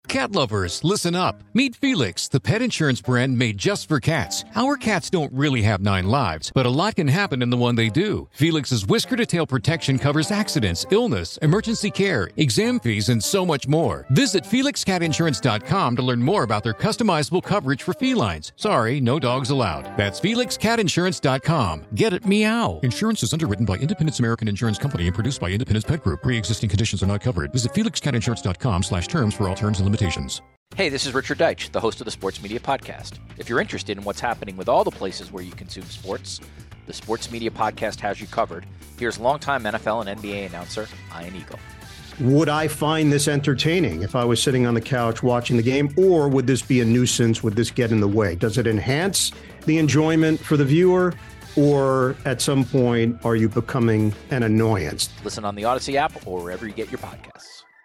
Cat lovers, listen up. Meet Felix, the pet insurance brand made just for cats. Our cats don't really have 9 lives, but a lot can happen in the one they do. Felix's whisker-to-tail protection covers accidents, illness, emergency care, exam fees, and so much more. Visit FelixCatInsurance.com to learn more about their customizable coverage for felines. Sorry, no dogs allowed. That's FelixCatInsurance.com. Get it, meow. Insurance is underwritten by Independence American Insurance Company and produced by Independence Pet Group. Pre-existing conditions are not covered. Visit FelixCatInsurance.com/terms for all terms and limitations. Hey, this is Richard Deitch, the host of the Sports Media Podcast. If you're interested in what's happening with all the places where you consume sports, the Sports Media Podcast has you covered. Here's longtime NFL and NBA announcer Ian Eagle. Would I find this entertaining if I was sitting on the couch watching the game, or would this be a nuisance? Would this get in the way? Does it enhance the enjoyment for the viewer, or at some point are you becoming an annoyance? Listen on the Odyssey app or wherever you get your podcasts.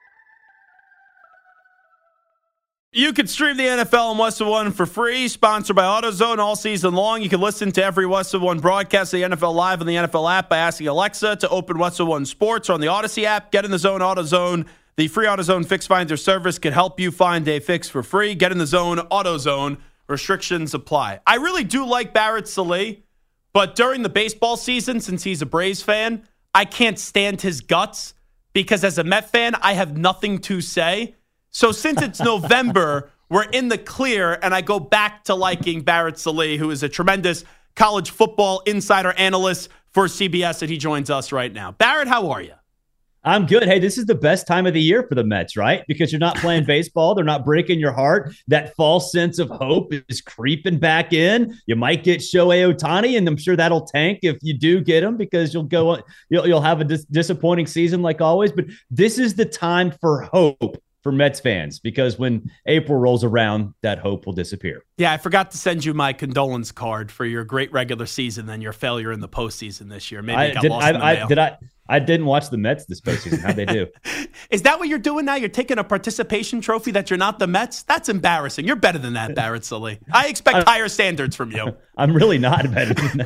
You can stream the NFL on West of One for free, sponsored by AutoZone all season long. You can listen to every West of One broadcast of the NFL live on the NFL app by asking Alexa to open West of One Sports, or on the Odyssey app. Get in the zone, AutoZone. The free AutoZone Fix Finder service can help you find a fix for free. Get in the zone, AutoZone. Restrictions apply. I really do like Barrett Sallee, but during the baseball season, since he's a Braves fan, I can't stand his guts because as a Met fan, I have nothing to say. So since it's November, we're in the clear, and I go back to liking Barrett Sallee, who is a tremendous college football insider analyst for CBS, and he joins us right now. Barrett, how are you? I'm good. Hey, this is the best time of the year for the Mets, right? Because you're not playing baseball. They're not breaking your heart. That false sense of hope is creeping back in. You might get Shohei Ohtani, and I'm sure that'll tank if you do get him, because you'll have a disappointing season like always. But this is the time for hope for Mets fans, because when April rolls around, that hope will disappear. Yeah, I forgot to send you my condolence card for your great regular season and your failure in the postseason this year. Maybe it got lost in the mail. I didn't watch the Mets this postseason. How'd they do? Is that what you're doing now? You're taking a participation trophy that you're not the Mets? That's embarrassing. You're better than that, Barrett Sallee. I expect higher standards from you. I'm really not better than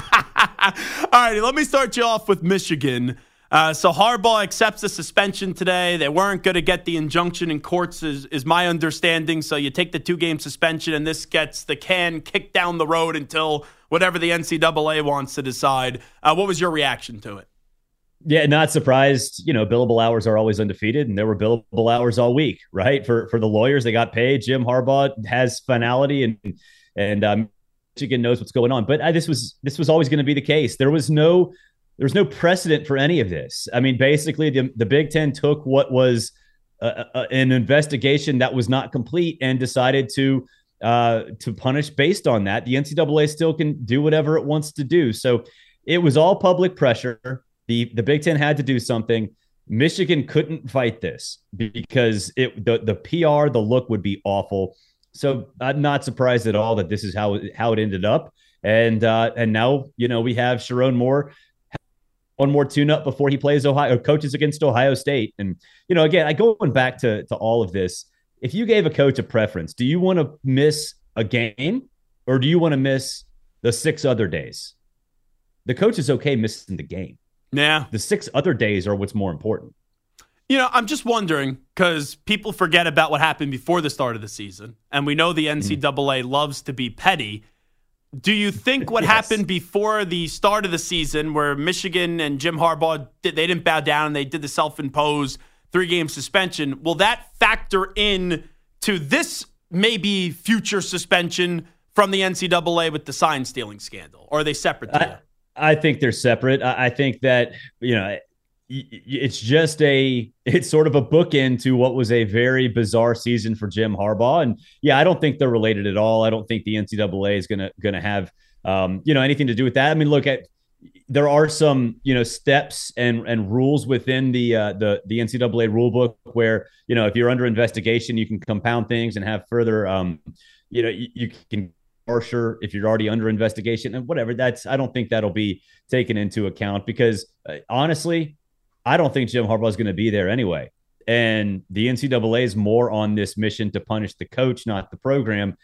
that. All righty, let me start you off with Michigan. So Harbaugh accepts the suspension today. They weren't going to get the injunction in courts, is my understanding. So you take the 2-game suspension, and this gets the can kicked down the road until whatever the NCAA wants to decide. What was your reaction to it? Yeah, not surprised. You know, billable hours are always undefeated, and there were billable hours all week, right? For the lawyers, they got paid. Jim Harbaugh has finality, and Michigan knows what's going on. But this was always going to be the case. There was no precedent for any of this. I mean, basically, the Big Ten took what was an investigation that was not complete and decided to punish based on that. The NCAA still can do whatever it wants to do. So it was all public pressure. The Big Ten had to do something. Michigan couldn't fight this because the PR, the look would be awful. So I'm not surprised at all that this is how it ended up. And now, we have Sharon Moore. One more tune-up before he plays coaches against Ohio State. And, again, going back to all of this, if you gave a coach a preference, do you want to miss a game or do you want to miss the 6 other days? The coach is okay missing the game. Yeah. The 6 other days are what's more important. I'm just wondering, because people forget about what happened before the start of the season, and we know the NCAA loves to be petty. Do you think what happened before the start of the season, where Michigan and Jim Harbaugh, they didn't bow down and they did the self-imposed 3-game suspension, will that factor in to this maybe future suspension from the NCAA with the sign stealing scandal? Or are they separate to you? I think they're separate. I think that, it's sort of a bookend to what was a very bizarre season for Jim Harbaugh. And I don't think they're related at all. I don't think the NCAA is going to have, anything to do with that. I mean, there are some, steps and rules within the NCAA rule book where, if you're under investigation, you can compound things and have further, you can harsher if you're already under investigation and whatever. I don't think that'll be taken into account because honestly, I don't think Jim Harbaugh is going to be there anyway. And the NCAA is more on this mission to punish the coach, not the program.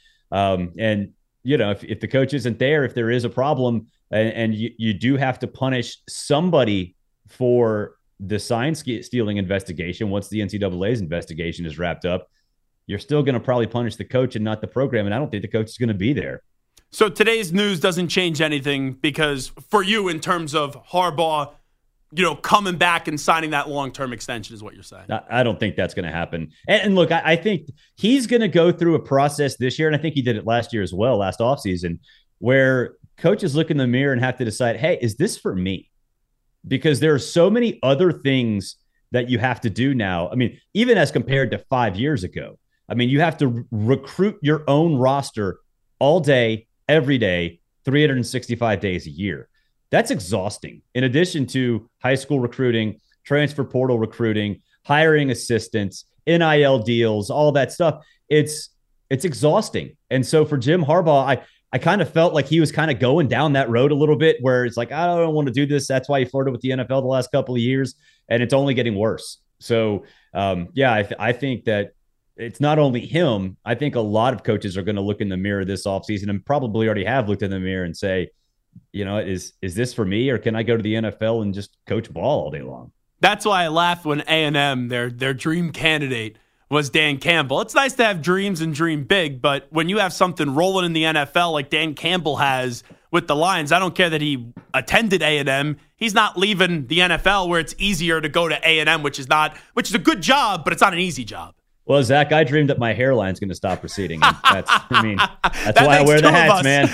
If the coach isn't there, if there is a problem and you do have to punish somebody for the sign stealing investigation, once the NCAA's investigation is wrapped up, you're still going to probably punish the coach and not the program. And I don't think the coach is going to be there. So today's news doesn't change anything because for you, in terms of Harbaugh, coming back and signing that long-term extension is what you're saying. I don't think that's going to happen. And look, I think he's going to go through a process this year, and I think he did it last year as well, last offseason, where coaches look in the mirror and have to decide, hey, is this for me? Because there are so many other things that you have to do now. I mean, even as compared to 5 years ago, I mean, you have to recruit your own roster all day, every day, 365 days a year. That's exhausting. In addition to high school recruiting, transfer portal recruiting, hiring assistants, NIL deals, all that stuff, it's exhausting. And so for Jim Harbaugh, I kind of felt like he was kind of going down that road a little bit where it's like, I don't want to do this. That's why he flirted with the NFL the last couple of years, and it's only getting worse. So, I think that it's not only him. I think a lot of coaches are going to look in the mirror this offseason and probably already have looked in the mirror and say, is this for me, or can I go to the NFL and just coach ball all day long? That's why I laughed when A&M, their dream candidate, was Dan Campbell. It's nice to have dreams and dream big, but when you have something rolling in the NFL like Dan Campbell has with the Lions, I don't care that he attended A&M. He's not leaving the NFL where it's easier to go to A&M, which is a good job, but it's not an easy job. Well, Zach, I dreamed that my hairline's going to stop receding. That's why I wear the hats, man.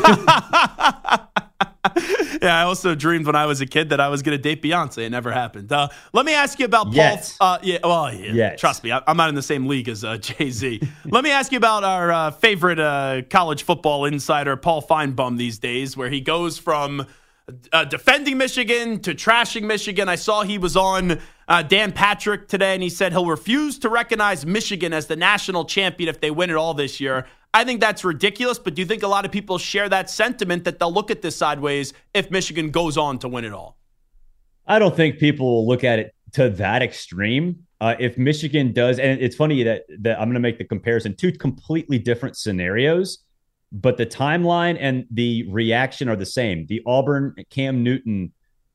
Yeah, I also dreamed when I was a kid that I was going to date Beyonce. It never happened. Let me ask you about Paul. Yes. Trust me, I'm not in the same league as Jay-Z. Let me ask you about our favorite college football insider, Paul Feinbaum, these days, where he goes from defending Michigan to trashing Michigan. I saw he was on Dan Patrick today, and he said he'll refuse to recognize Michigan as the national champion if they win it all this year. I think that's ridiculous, but do you think a lot of people share that sentiment that they'll look at this sideways if Michigan goes on to win it all? I don't think people will look at it to that extreme. If Michigan does, and it's funny that I'm going to make the comparison, two completely different scenarios, but the timeline and the reaction are the same. The Auburn Cam Newton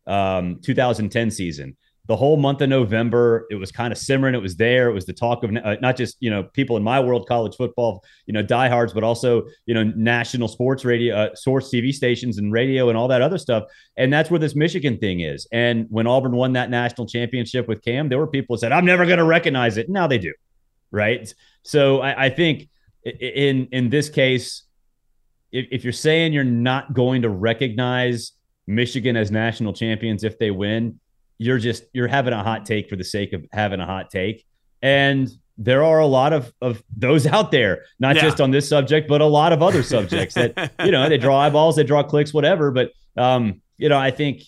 2010 season, the whole month of November, it was kind of simmering. It was there. It was the talk of not just, people in my world, college football, diehards, but also, national sports radio, sports TV stations and radio and all that other stuff. And that's where this Michigan thing is. And when Auburn won that national championship with Cam, there were people who said, I'm never going to recognize it. Now they do. Right. So I think in this case, if you're saying you're not going to recognize Michigan as national champions if they win, you're having a hot take for the sake of having a hot take. And there are a lot of those out there, not just on this subject, but a lot of other subjects that, they draw eyeballs, they draw clicks, whatever. But, I think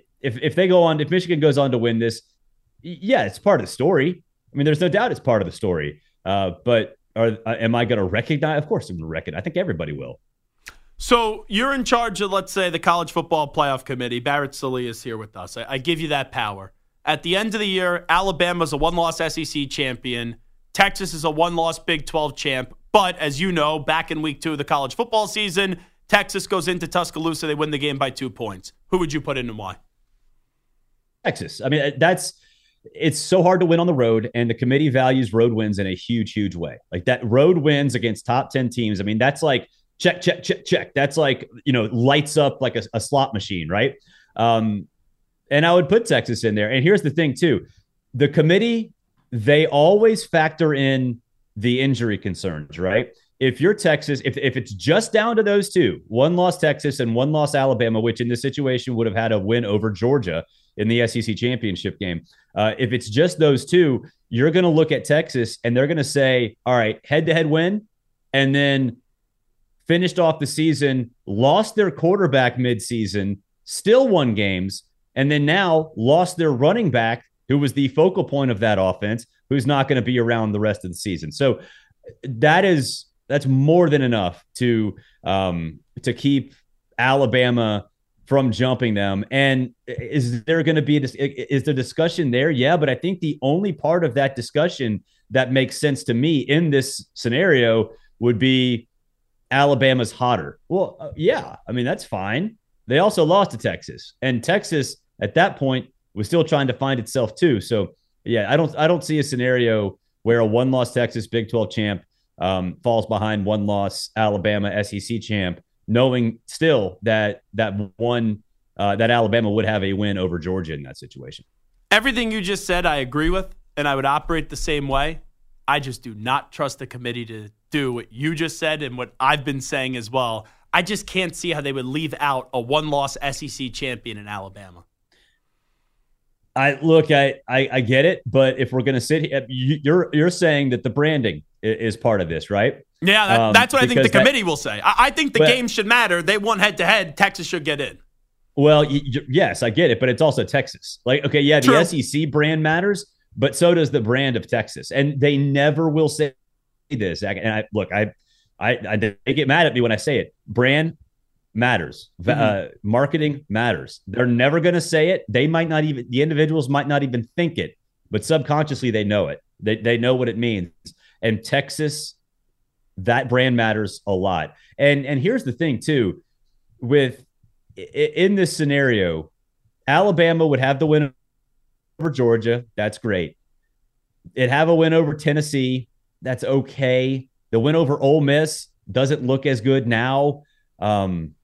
if Michigan goes on to win this, it's part of the story. I mean, there's no doubt it's part of the story. But am I going to recognize? Of course I'm going to recognize. I think everybody will. So you're in charge of, let's say, the College Football Playoff Committee. Barrett Sallee is here with us. I give you that power. At the end of the year, Alabama's a one-loss SEC champion. Texas is a one-loss Big 12 champ. But as you know, back in week 2 of the college football season, Texas goes into Tuscaloosa. They win the game by 2 points. Who would you put in and why? Texas. I mean, it's so hard to win on the road, and the committee values road wins in a huge, huge way. Like that road wins against top 10 teams. I mean, that's like check, check, check, check. That's like, lights up like a slot machine, right? And I would put Texas in there. And here's the thing, too. The committee, they always factor in the injury concerns, right? If you're Texas, if it's just down to those two, one loss Texas and one loss Alabama, which in this situation would have had a win over Georgia in the SEC championship game. If it's just those two, you're going to look at Texas and they're going to say, all right, head-to-head win, and then finished off the season, lost their quarterback midseason, still won games, and then now lost their running back, who was the focal point of that offense, who's not going to be around the rest of the season. So that's more than enough to keep Alabama from jumping them. And is there going to be is there discussion there? Yeah, but I think the only part of that discussion that makes sense to me in this scenario would be Alabama's hotter. Well, yeah, I mean, that's fine. They also lost to Texas, and Texas at that point was still trying to find itself too. So yeah, I don't see a scenario where a one-loss Texas Big 12 champ falls behind one-loss Alabama SEC champ, knowing still that Alabama would have a win over Georgia in that situation. Everything you just said, I agree with, and I would operate the same way. I just do not trust the committee to do what you just said and what I've been saying as well. I just can't see how they would leave out a one-loss SEC champion in Alabama. I get it, but if we're going to sit here, you're saying that the branding is part of this, right? Yeah, that's what I think the committee will say. I think the game should matter. They want head-to-head. Texas should get in. Well, yes, I get it, but it's also Texas. Like, okay, yeah, True. The SEC brand matters, but so does the brand of Texas, and they never will say this. And they get mad at me when I say it. Brand matters. Marketing matters. They're never going to say it. They might not even. The individuals might not even think it, but subconsciously they know it. They know what it means. And Texas, that brand matters a lot. And here's the thing too, in this scenario, Alabama would have the win over Georgia. That's great. It'd have a win over Tennessee. That's okay. The win over Ole Miss doesn't look as good now. Some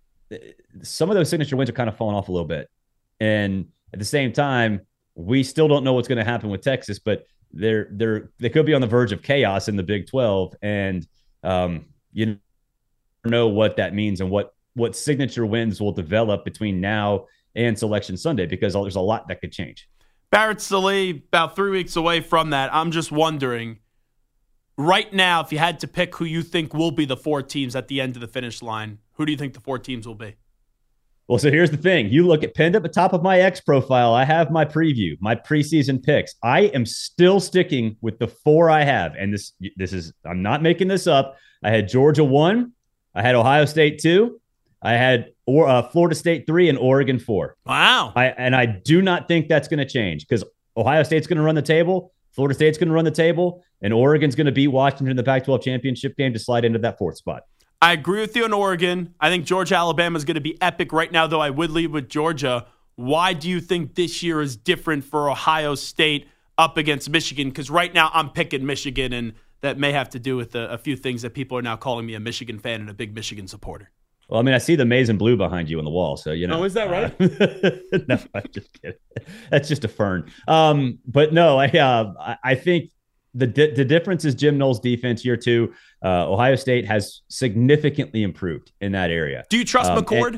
of those signature wins are kind of falling off a little bit. And at the same time, we still don't know what's going to happen with Texas, but they could be on the verge of chaos in the Big 12. And you know what that means and what signature wins will develop between now and Selection Sunday, because there's a lot that could change. Barrett Sallee, about 3 weeks away from that. I'm just wondering, right now, if you had to pick who you think will be the 4 teams at the end of the finish line, who do you think the 4 teams will be? Well, so here's the thing. You look at pinned at the top of my X profile, I have my preview, my preseason picks. I am still sticking with the 4 I have. And this is, I'm not making this up. I had Georgia 1. I had Ohio State 2. I had Florida State 3 and Oregon 4. Wow. I do not think that's going to change, because Ohio State's going to run the table, Florida State's going to run the table, and Oregon's going to beat Washington in the Pac-12 championship game to slide into that 4th spot. I agree with you on Oregon. I think Georgia-Alabama is going to be epic right now, though I would lead with Georgia. Why do you think this year is different for Ohio State up against Michigan? Because right now I'm picking Michigan, and that may have to do with a few things that people are now calling me a Michigan fan and a big Michigan supporter. Well, I mean, I see the maize and blue behind you on the wall, so you know. Oh, is that right? No, I'm just kidding. That's just a fern. But no, I think the difference is Jim Knowles' defense year 2. Ohio State has significantly improved in that area. Do you trust McCord?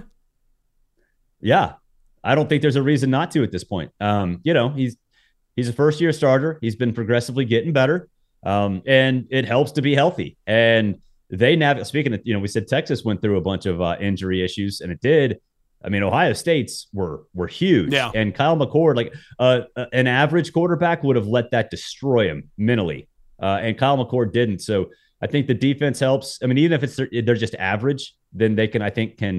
Yeah, I don't think there's a reason not to at this point. He's a first-year starter. He's been progressively getting better, and it helps to be healthy. And speaking of, we said Texas went through a bunch of injury issues, and it did. I mean, Ohio State's were huge. Yeah. And Kyle McCord, like an average quarterback would have let that destroy him mentally. And Kyle McCord didn't. So I think the defense helps. I mean, even if they're just average, then they can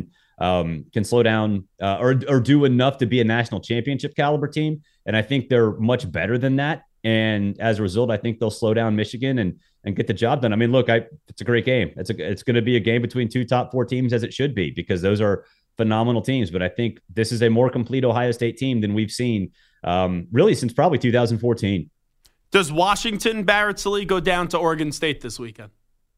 slow down or do enough to be a national championship caliber team. And I think they're much better than that. And as a result, I think they'll slow down Michigan and get the job done. I mean, look, it's a great game. It's going to be a game between 2 top 4 teams, as it should be, because those are phenomenal teams. But I think this is a more complete Ohio State team than we've seen really since probably 2014. Does Washington, Barrett Sallee, go down to Oregon State this weekend?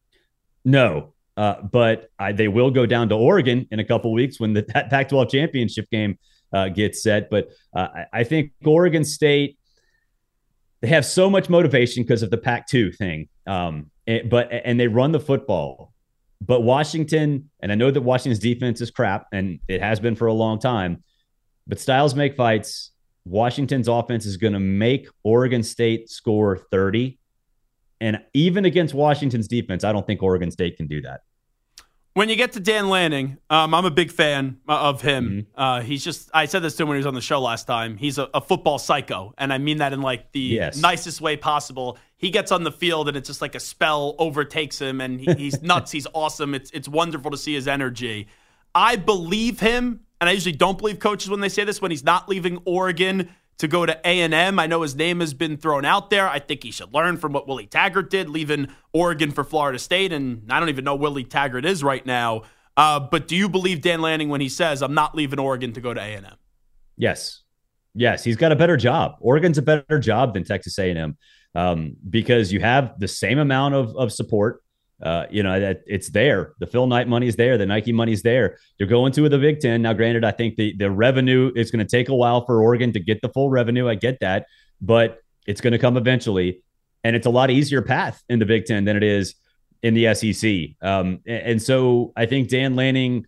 No, but they will go down to Oregon in a couple weeks when that Pac-12 championship game gets set. But I think Oregon State, they have so much motivation because of the Pac-2 thing, and they run the football. But Washington, and I know that Washington's defense is crap, and it has been for a long time, but styles make fights. Washington's offense is going to make Oregon State score 30. And even against Washington's defense, I don't think Oregon State can do that. When you get to Dan Lanning, I'm a big fan of him. Mm-hmm. I said this to him when he was on the show last time. He's a football psycho, and I mean that in like the nicest way possible. He gets on the field, and it's just like a spell overtakes him, and he's nuts. He's awesome. It's wonderful to see his energy. I believe him, and I usually don't believe coaches when they say this, when he's not leaving Oregon to go to A&M. I know his name has been thrown out there. I think he should learn from what Willie Taggart did, leaving Oregon for Florida State, and I don't even know Willie Taggart is right now. But do you believe Dan Lanning when he says, I'm not leaving Oregon to go to A&M? Yes, he's got a better job. Oregon's a better job than Texas A&M. because you have the same amount of support. That it's there. The Phil Knight money is there. The Nike money is there. You're going to the Big Ten. Now, granted, I think the revenue is going to take a while for Oregon to get the full revenue. I get that, but it's going to come eventually. And it's a lot easier path in the Big Ten than it is in the SEC. And so I think Dan Lanning,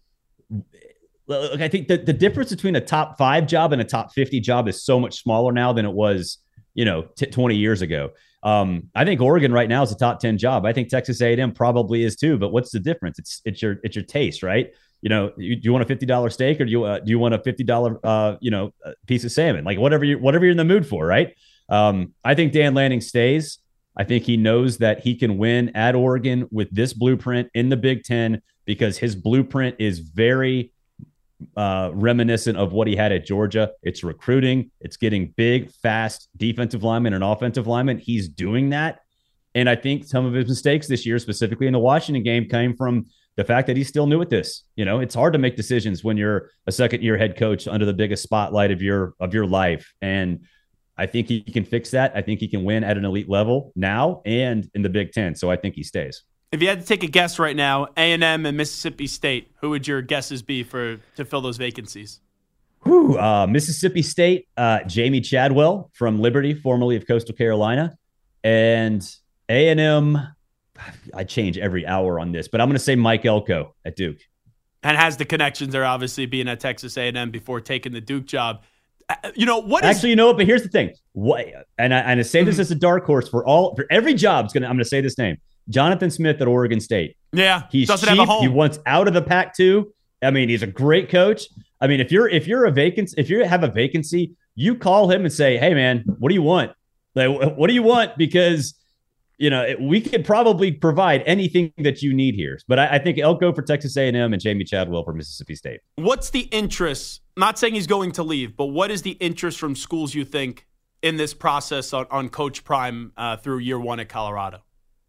I think the difference between a top 5 job and a top 50 job is so much smaller now than it was, 20 years ago. I think Oregon right now is a top 10 job. I think Texas A&M probably is too, but what's the difference? It's your taste, right? Do you want a $50 steak or do you want a $50, piece of salmon? Like whatever you're in the mood for, right? I think Dan Lanning stays. I think he knows that he can win at Oregon with this blueprint in the Big Ten because his blueprint is very reminiscent of what he had at Georgia. It's recruiting. It's getting big, fast defensive linemen and offensive linemen. He's doing that. And I think some of his mistakes this year, specifically in the Washington game, came from the fact that he's still new at this. It's hard to make decisions when you're a second-year head coach under the biggest spotlight of your life. And I think he can fix that. I think he can win at an elite level now and in the Big Ten. So I think he stays. If you had to take a guess right now, A&M and Mississippi State, who would your guesses be to fill those vacancies? Mississippi State, Jamie Chadwell from Liberty, formerly of Coastal Carolina. And A&M, I change every hour on this, but I'm going to say Mike Elko at Duke. And has the connections there, obviously, being at Texas A&M before taking the Duke job. But here's the thing. And I say this as a dark horse for every job. I'm going to say this name. Jonathan Smith at Oregon State. Yeah, he's doesn't cheap. Have a home. He wants out of the Pac-2. I mean, he's a great coach. I mean, if you have a vacancy, you call him and say, "Hey, man, what do you want? Like, what do you want?" Because we could probably provide anything that you need here. But I think Elko for Texas A&M and Jamie Chadwell for Mississippi State. What's the interest? I'm not saying he's going to leave, but what is the interest from schools you think in this process on Coach Prime through year one at Colorado?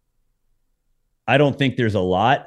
I don't think there's a lot.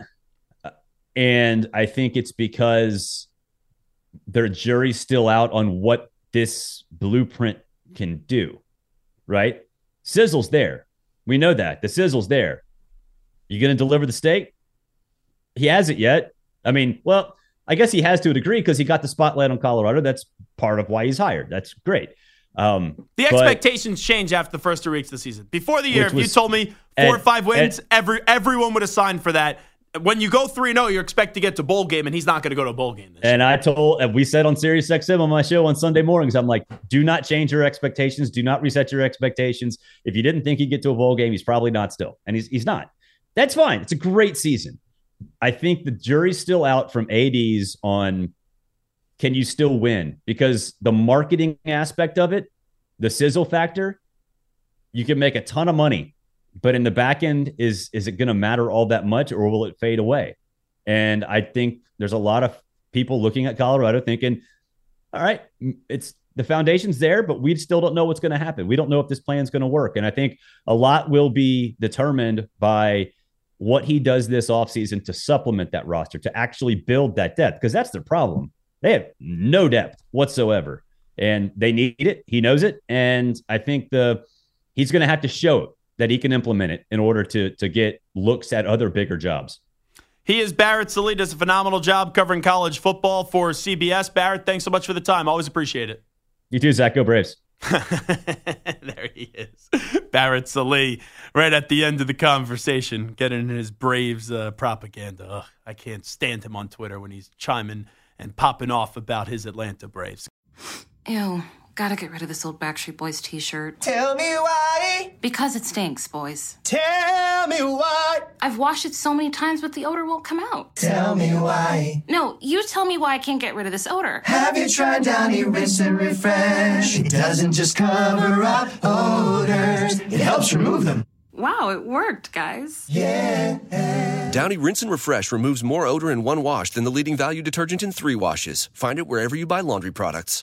And I think it's because their jury's still out on what this blueprint can do, right? Sizzle's there. We know that. The sizzle's there. You going to deliver the steak? He hasn't yet. I mean, well, I guess he has to a degree because he got the spotlight on Colorado. That's part of why he's hired. That's great. The expectations change after the first 3 weeks of the season. Before the year, if you told me 4 or 5 wins, everyone would have signed for that. When you go 3-0, you expect to get to bowl game, and he's not going to go to a bowl game this year. We said on Sirius XM on my show on Sunday mornings, I'm like, do not change your expectations. Do not reset your expectations. If you didn't think he'd get to a bowl game, he's probably not still. And he's not. That's fine. It's a great season. I think the jury's still out from ADs on can you still win? Because the marketing aspect of it, the sizzle factor, you can make a ton of money. But in the back end, is it going to matter all that much, or will it fade away? And I think there's a lot of people looking at Colorado thinking, all right, it's the foundation's there, but we still don't know what's going to happen. We don't know if this plan's going to work. And I think a lot will be determined by what he does this offseason to supplement that roster, to actually build that depth, because that's their problem. They have no depth whatsoever, and they need it. He knows it. And I think he's going to have to show it, that he can implement it in order to get looks at other bigger jobs. He is Barrett Sallee, does a phenomenal job covering college football for CBS. Barrett, thanks so much for the time. Always appreciate it. You too, Zach. Go Braves. There he is. Barrett Sallee, right at the end of the conversation, getting in his Braves propaganda. Ugh, I can't stand him on Twitter when he's chiming and popping off about his Atlanta Braves. Ew. Gotta get rid of this old Backstreet Boys t-shirt. Tell me why. Because it stinks, boys. Tell me why. I've washed it so many times, but the odor won't come out. Tell me why. No, you tell me why I can't get rid of this odor. Have you tried Downy Rinse and Refresh? It doesn't just cover up odors. It helps remove them. Wow, it worked, guys. Yeah. Downy Rinse and Refresh removes more odor in one wash than the leading value detergent in 3 washes. Find it wherever you buy laundry products.